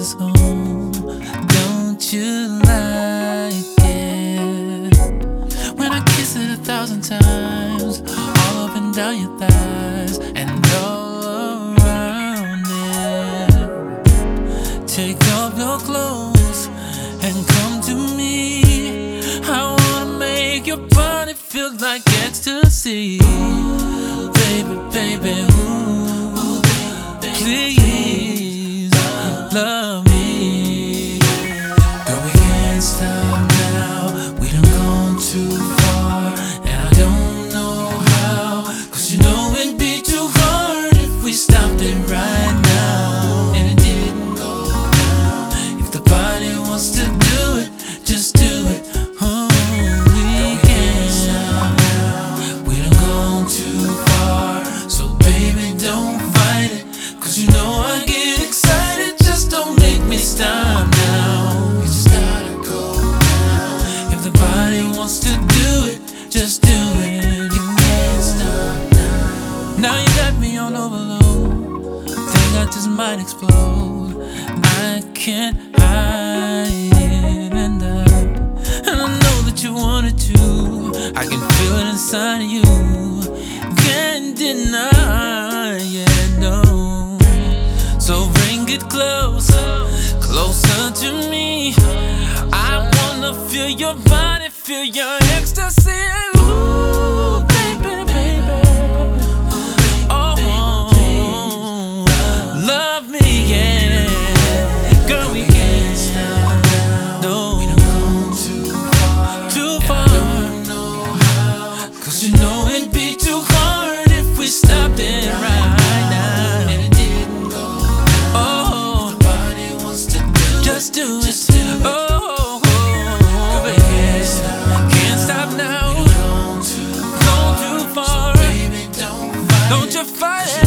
us home. Don't you like it when I kiss it 1,000 times, all up and down your thighs and all around it? Take off your clothes and come to me. I wanna make your body feel like ecstasy. Baby, baby, ooh, please love me. Girl, we can't stop now. We done gone too far, and I don't know how. 'Cause you know it'd be too hard if we stopped it right now. And it didn't go down. If the body wants to do it, just do it. Oh, we can't stop now. We done gone too far, so baby don't fight it. 'Cause you know I get excited, just don't make me stop now. You just gotta go down. If the body wants to do it, just do it. You can't stop now. Now you got me on overload. Think I just might explode. I can't hide it, and I know that you wanted to. I can feel it inside of you. Can't deny it, no. So bring it closer, closer to me. I wanna feel your body, feel your ecstasy. Ooh, baby, baby. Oh, love me, yeah. Girl, we can't stop now. No, we done gone too far. I don't know how. 'Cause you know it'd be too hard if we stopped it right now. And it didn't go down. Oh, the body wants to do it. Just do it. Oh, can't stop now. Gone too far. So baby, don't fight it.